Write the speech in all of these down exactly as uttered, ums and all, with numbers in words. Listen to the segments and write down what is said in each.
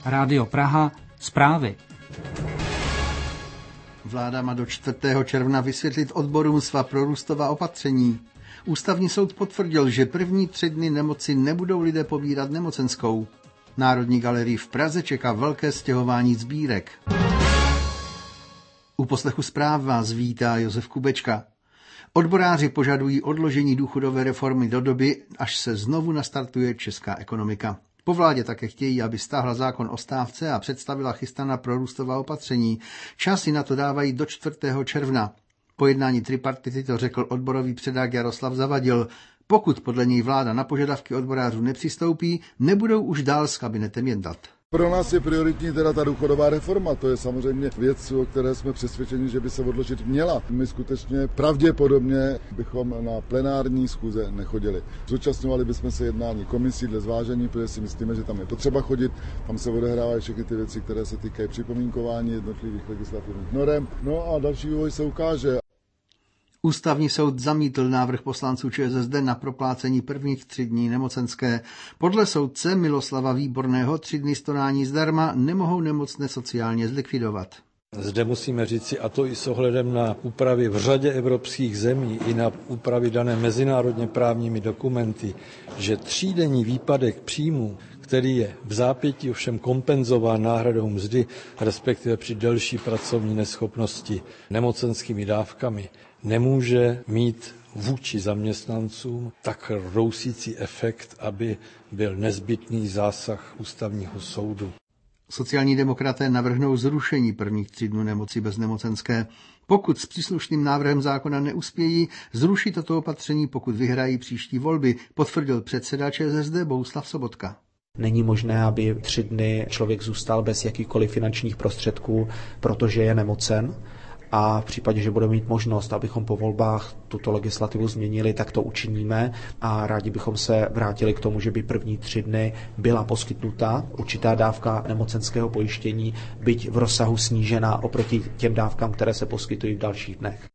Rádio Praha, zprávy. Vláda má do čtvrtého června vysvětlit odborům svá prorůstová opatření. Ústavní soud potvrdil, že první tři dny nemoci nebudou lidé pobírat nemocenskou. Národní galerii v Praze čeká velké stěhování sbírek. U poslechu zpráv vás vítá Josef Kubečka. Odboráři požadují odložení důchodové reformy do doby, až se znovu nastartuje česká ekonomika. Po vládě také chtějí, aby stáhla zákon o stávce a představila chystaná prorůstová opatření. Časy na to dávají do čtvrtého června. Po jednání tripartity to řekl odborový předák Jaroslav Zavadil. Pokud podle něj vláda na požadavky odborářů nepřistoupí, nebudou už dál s kabinetem jednat. Pro nás je prioritní teda ta důchodová reforma, to je samozřejmě věc, o které jsme přesvědčeni, že by se odložit měla. My skutečně pravděpodobně bychom na plenární schůze nechodili. Zúčastňovali bychom se jednání komisí dle zvážení, protože si myslíme, že tam je potřeba chodit, tam se odehrávají všechny ty věci, které se týkají připomínkování jednotlivých legislativních norem. No a další vývoj se ukáže. Ústavní soud zamítl návrh poslanců ČSSD na proplácení prvních tři dní nemocenské. Podle soudce Miloslava Výborného tři dny stonání zdarma nemohou nemocné sociálně zlikvidovat. Zde musíme říci, a to i s ohledem na úpravy v řadě evropských zemí i na úpravy dané mezinárodně právními dokumenty, že třídenní výpadek příjmů, který je v zápětí ovšem kompenzován náhradou mzdy, respektive při delší pracovní neschopnosti nemocenskými dávkami, nemůže mít vůči zaměstnancům tak rousící efekt, aby byl nezbytný zásah ústavního soudu. Sociální demokraté navrhnou zrušení prvních tří dnů nemoci bez nemocenské. Pokud s příslušným návrhem zákona neuspějí, zruší toto opatření, pokud vyhrají příští volby, potvrdil předseda ČSSD Bohuslav Sobotka. Není možné, aby tři dny člověk zůstal bez jakýchkoliv finančních prostředků, protože je nemocen. A v případě, že budeme mít možnost, abychom po volbách tuto legislativu změnili, tak to učiníme a rádi bychom se vrátili k tomu, že by první tři dny byla poskytnuta určitá dávka nemocenského pojištění, byť v rozsahu snížená oproti těm dávkám, které se poskytují v dalších dnech.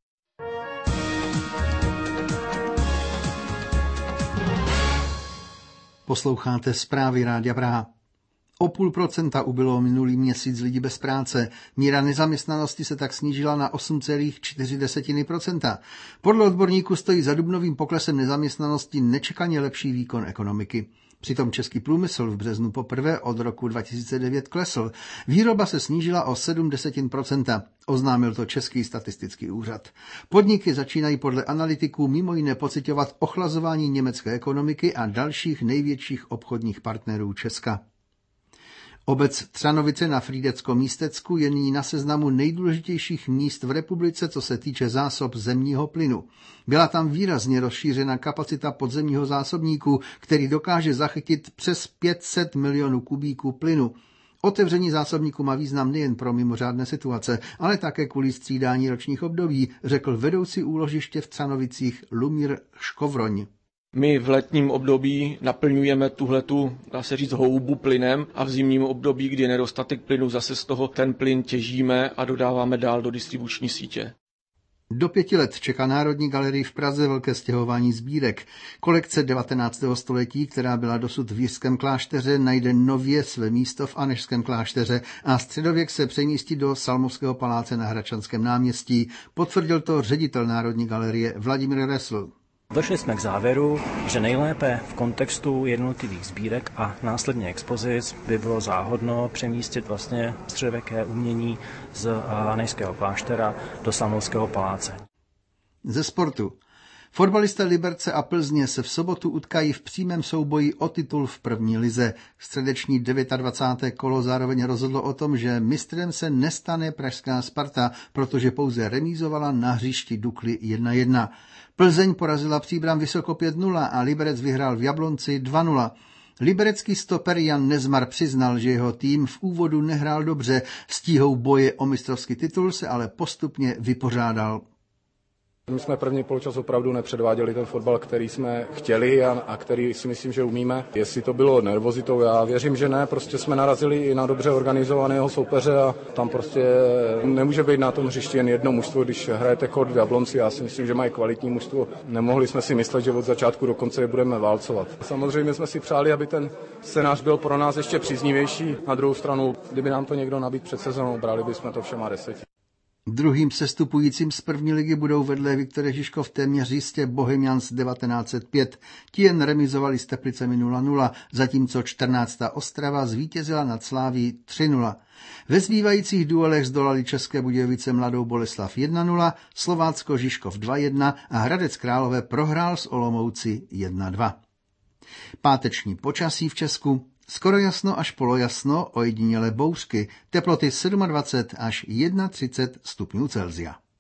Posloucháte zprávy Rádia Praha. O půl procenta ubylo minulý měsíc lidí bez práce. Míra nezaměstnanosti se tak snížila na osm celá čtyři procenta. Podle odborníků stojí za dubnovým poklesem nezaměstnanosti nečekaně lepší výkon ekonomiky. Přitom český průmysl v březnu poprvé od roku dva tisíce devět klesl. Výroba se snížila o sedm desetin procenta, oznámil to Český statistický úřad. Podniky začínají podle analytiků mimo jiné pociťovat ochlazování německé ekonomiky a dalších největších obchodních partnerů Česka. Obec Třanovice na Frýdecko-Místecku je nyní na seznamu nejdůležitějších míst v republice, co se týče zásob zemního plynu. Byla tam výrazně rozšířena kapacita podzemního zásobníku, který dokáže zachytit přes pět set milionů kubíků plynu. Otevření zásobníku má význam nejen pro mimořádné situace, ale také kvůli střídání ročních období, řekl vedoucí úložiště v Třanovicích Lumír Škovroň. My v letním období naplňujeme tuhletu, dá se říct, houbu plynem a v zimním období, kdy je nedostatek plynu, zase z toho ten plyn těžíme a dodáváme dál do distribuční sítě. Do pěti let čeká Národní galerii v Praze velké stěhování sbírek. Kolekce devatenáctého století, která byla dosud v Jiřském klášteře, najde nově své místo v Anežském klášteře a středověk se přemístí do Salmovského paláce na Hradčanském náměstí. Potvrdil to ředitel Národní galerie Vladimír Resl. Došli jsme k závěru, že nejlépe v kontextu jednotlivých sbírek a následně expozic by bylo záhodno přemístit vlastně středověké umění z Anežského kláštera do Salmovského paláce. Ze sportu. Fotbalisté Liberce a Plzně se v sobotu utkají v přímém souboji o titul v první lize. Středeční dvacáté deváté kolo zároveň rozhodlo o tom, že mistrem se nestane pražská Sparta, protože pouze remízovala na hřišti Dukly jedna jedna. Plzeň porazila Příbram Vysoko pět nula a Liberec vyhrál v Jablonci dva nula. Liberecký stoper Jan Nezmar přiznal, že jeho tým v úvodu nehrál dobře, s tíhou boje o mistrovský titul se ale postupně vypořádal. My jsme první poločas opravdu nepředváděli ten fotbal, který jsme chtěli a, a který si myslím, že umíme. Jestli to bylo nervozitou, já věřím, že ne. Prostě jsme narazili i na dobře organizovaného soupeře a tam prostě nemůže být na tom hřišti jen jedno mužstvo, když hrajete kort v Jablonci. Já si myslím, že mají kvalitní mužstvo. Nemohli jsme si myslet, že od začátku do konce je budeme válcovat. Samozřejmě jsme si přáli, aby ten scénář byl pro nás ještě příznivější. Na druhou stranu, kdyby nám to někdo nabídl před sezónou, brali bychom to všema deseti. Druhým sestupujícím z první ligy budou vedle Viktor Žižkov téměř jistě Bohemians devatenáct set pět. Ti jen remizovali s Teplicemi nula nula, zatímco čtrnáctá Ostrava zvítězila nad Sláví tři nula. Ve zbývajících duelech zdolali České Budějovice Mladou Boleslav jedna nula, Slovácko Žižkov dva jedna a Hradec Králové prohrál s Olomouci jedna dva. Páteční počasí v Česku. Skoro jasno až polojasno, ojedinělé bouřky, teploty dvacet sedm až třicet jedna stupňů Celsia.